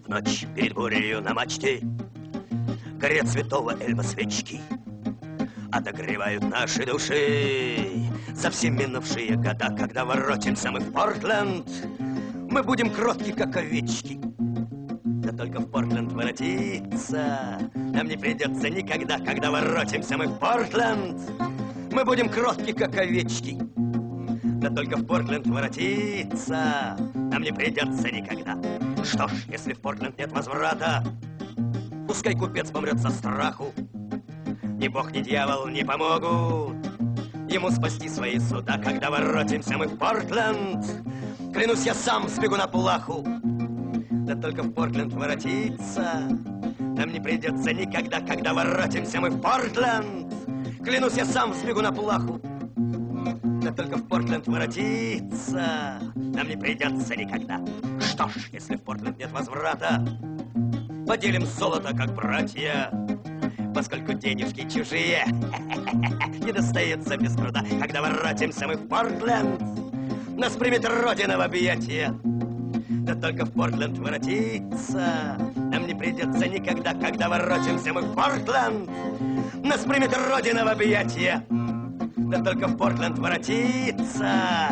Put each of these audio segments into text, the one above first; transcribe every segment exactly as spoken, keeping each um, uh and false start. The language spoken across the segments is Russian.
В ночь перед бурею на мачте горят святого Эльма свечки, отогревают наши души за все минувшие года. Когда воротимся мы в Портленд, мы будем кротки, как овечки. Да только в Портленд воротиться нам не придется никогда. Когда воротимся мы в Портленд, мы будем кротки, как овечки. Да только в Портленд воротиться нам не придется никогда. Что ж, если в Портленд нет возврата, пускай купец помрет со страху. Ни бог, ни дьявол не помогут ему спасти свои суда. Когда воротимся мы в Портленд, клянусь, я сам сбегу на плаху. Да только в Портленд воротиться нам не придется никогда. Когда воротимся мы в Портленд, клянусь, я сам сбегу на плаху. Да только в Портленд воротиться нам не придется никогда. Что ж, если в Портленд нет возврата, поделим золото, как братья, поскольку денежки чужие не достаются без труда. Когда воротимся мы в Портленд, нас примет Родина в объятия. Да только в Портленд воротиться нам не придется никогда. Когда воротимся мы в Портленд, нас примет Родина в объятия. Да только в Портленд воротиться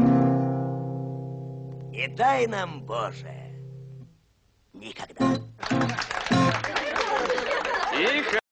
и дай нам, Боже, никогда. Тихо!